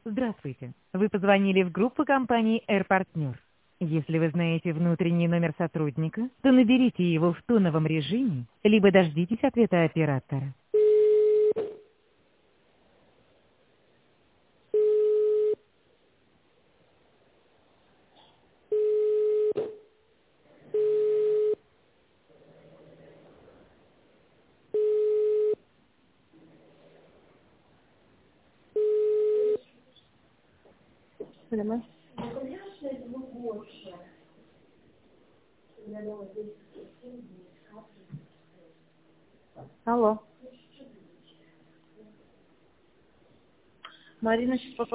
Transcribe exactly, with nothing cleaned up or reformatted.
Здравствуйте. Вы позвонили в группу компании AirPartner. Если вы знаете внутренний номер сотрудника, то наберите его в тоновом режиме, либо дождитесь ответа оператора. Понимаешь? Алло. Марина сейчас